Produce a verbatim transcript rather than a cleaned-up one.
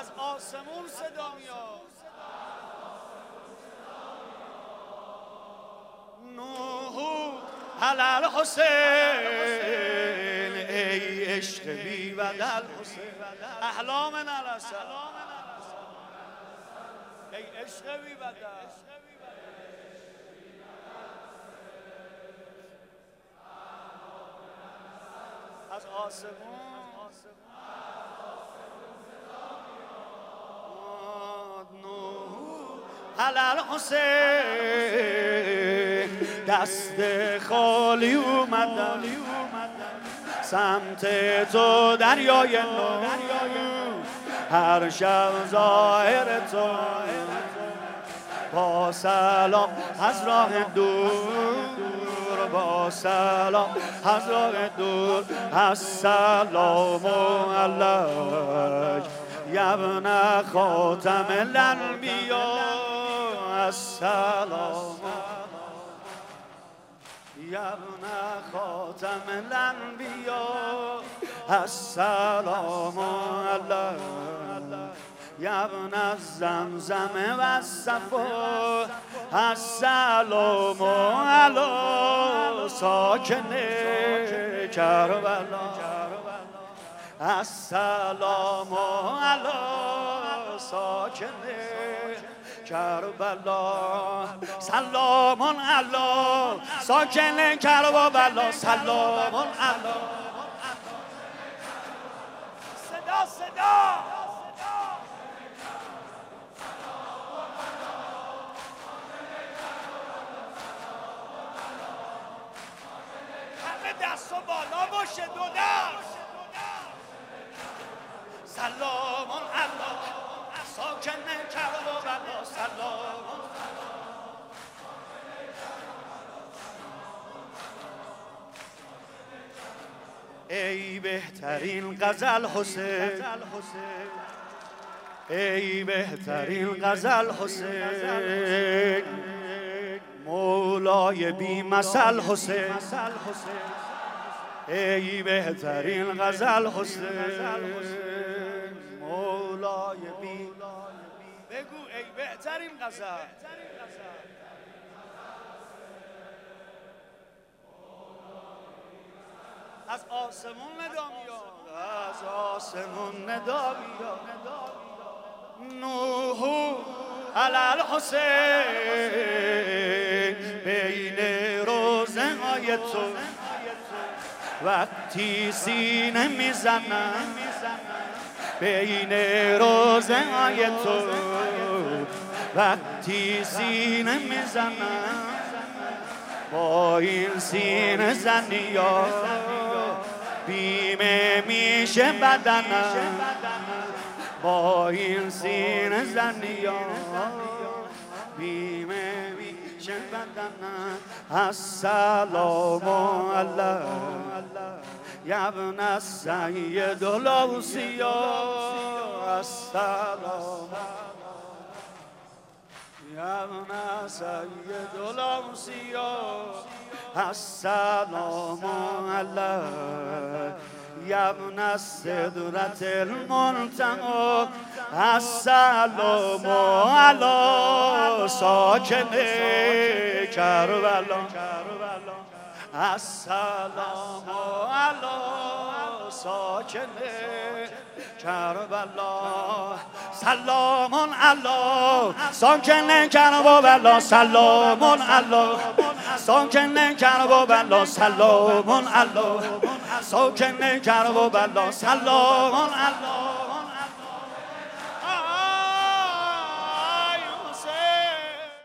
از آسمون صدا میاد. نوح علل حسین ای عشق بی بدل حسین احلام نلسل ای عشق بی بدل از آسمون علل حسین دست خالی اومدم سمت تو دریای نور هر شب ظاهر تو با سلام از راه دور با سلام از راه دور السلام علیک یا ابن خاتم الانبیاء السلام یا ابن خاتم الانبیاء السلام علیک یا ابن الزمزم و الصفا السلام علی ساکن کربلا السلام علی ساکن کربلا سلام علی ساکن کربلا سلام علی صدا صدا همه دست و بالا باشه دو دست سلام علی ساکن کربلا سلام ای بهترین غزل حسین ای بهترین غزل حسین مولای بی مثل حسین ای بهترین غزل حسین مولای بی بگو ای بهترین غزل از آسمون ندا میاد از آسمون ندا میاد نوح علل حسین بین روزه های تو وقتی سینه میزنم بین روزه های تو وقتی سینه میزنم با این سینه زنی ها بیمه میشه بدنم با این سینه زنی ها بیمه میشه بدنم السلام علیک یا ابن السید الاوصیاء السلام یا ابن السید الاوصیاء السلام علیک یا ابن السدرة المنتهى السلام علی ساکن کربلا السلام علی ساکن کربلا سلام علی ساکن کربلا سلام علی ساکن کربلا سلام علی ساکن کربلا سلام علی